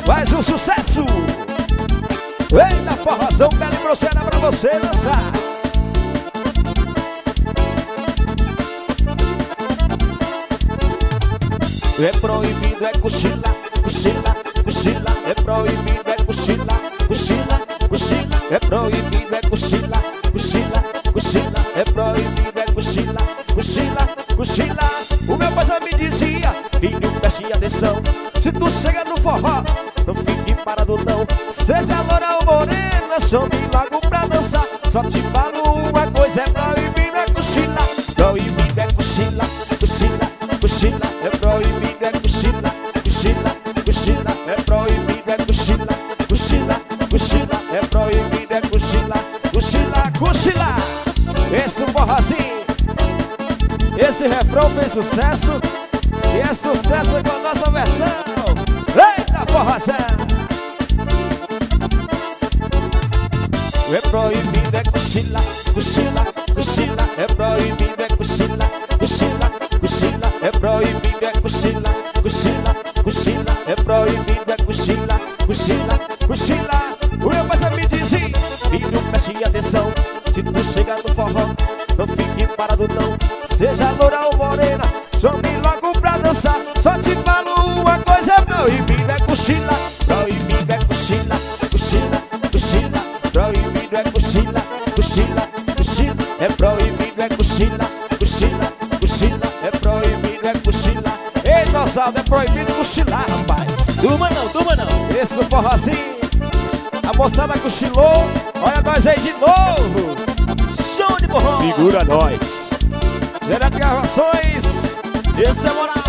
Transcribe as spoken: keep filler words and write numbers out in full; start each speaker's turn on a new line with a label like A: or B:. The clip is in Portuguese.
A: Mais um sucesso. Eita, forrozão, bela e grosseira pra você dançar. É proibido, é cochila, cochila, cochila. É proibido, é cochila, cochila, cochila. É proibido, é cochila, cochila, cochila. É proibido, é cochila, cochila, cochila. O meu pai já me dizia: filho, preste atenção. Se tu chega no forró, não fique parado não. Seja loura ou morena, chame logo pra dançar. Só te falo uma coisa: é proibido, é cochila. Proibido, é cochila, cochila, cochila. É proibido, é cochila, cochila, cochila. É proibido, é cochila, cochila, cochila. É proibido, é cochila, cochila, cochila. Esse do forrozinho, esse refrão fez sucesso. E é sucesso com a nossa versão. Eita, forrozão. É proibido, é cochila, cochila, cochila. É proibido, é cochila, cochila, cochila. É proibido, é cochila, cochila, cochila. É proibido, é cochila, cochila, cochila. O meu pai já me dizia: filho, preste atenção. Se tu chegar no forró, não fique parado não. Seja loura ou morena, chame logo pra dançar. Só te falo uma coisa: é proibido, é cochila. Proibido, é cochila, cochila, cochila. Proibido, é cochila, cochila, cochila. É proibido, é cochila, cochila, cochila. É proibido, é cochila. Ei, Oswaldo, é proibido cochilar, rapaz.
B: Durma não, durma não.
A: Esse do forrozinho, a moçada cochilou. Olha nós aí de novo.
B: Show de forró.
A: Segura nós. Direto de Gravações.
B: Esse é moral.